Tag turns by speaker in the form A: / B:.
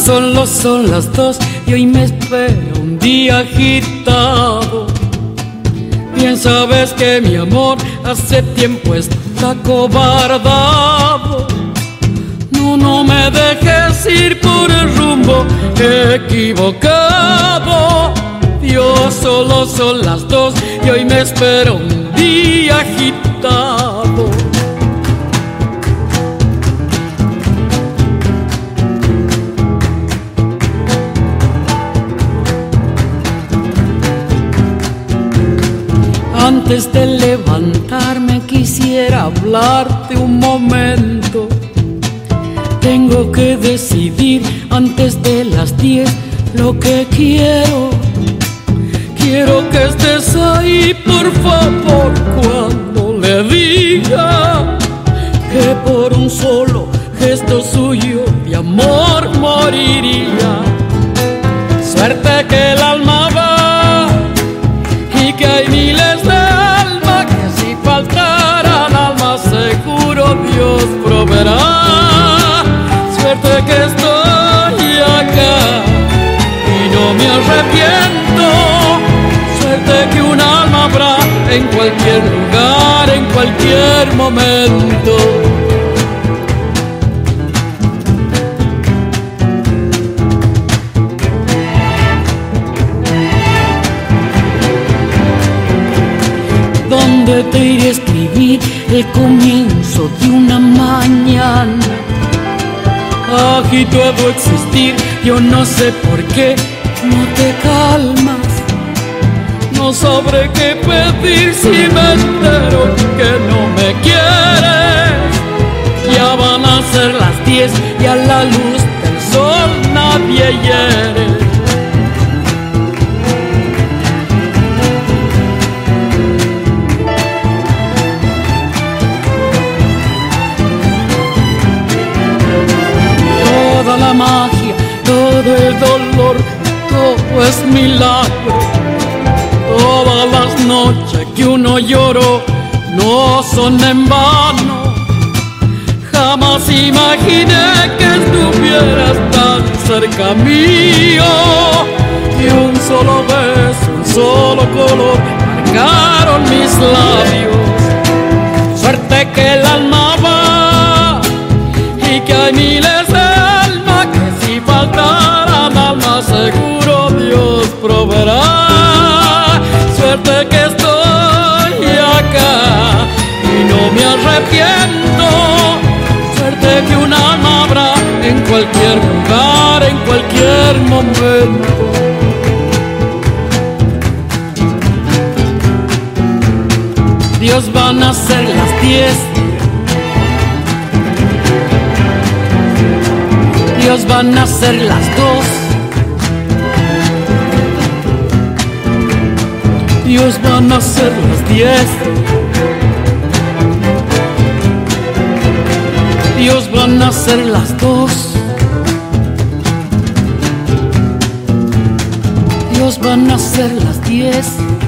A: Son las 2 y hoy me espera un día agitado. Bien sabes que mi amor hace tiempo está cobardado. No me dejes ir por el rumbo equivocado. Dios, solo son las 2 y hoy me espera un día agitado. Antes de levantarme quisiera hablarte un momento. Tengo que decidir antes de las 10 lo que quiero. Quiero que estés ahí, por favor, cuando le diga que por un solo gesto suyo de amor moriría. Suerte que el alma va y que hay miles de almas que si faltaran almas seguro Dios proveerá. Suerte que estoy acá y no me arrepiento. Suerte que un alma habrá en cualquier lugar, en cualquier momento. ¿Dónde te iré a escribir el comienzo de una mañana? Agitado existir, yo no sé por qué no te calmas. No sabré qué pedir si me entero que no me quieres. Ya van a ser las 10 y a la luz del sol nadie hiere. Toda la magia, todo el dolor, todo es milagro. Todas las noches que uno lloró no son en vano. Jamás imaginé que estuvieras tan cerca mío. Y un solo beso, un solo color marcaron mis labios. Suerte que el alma va y que hay miles de almas que si faltaran almas seguro Dios proveerá. Suerte que estoy acá y no me arrepiento. Suerte que un alma habrá en cualquier lugar, en cualquier momento. Dios, van a ser las 10. Dios, van a ser las 2. Dios, van a ser las 10. Dios, van a ser las 2. Dios, van a ser las 10.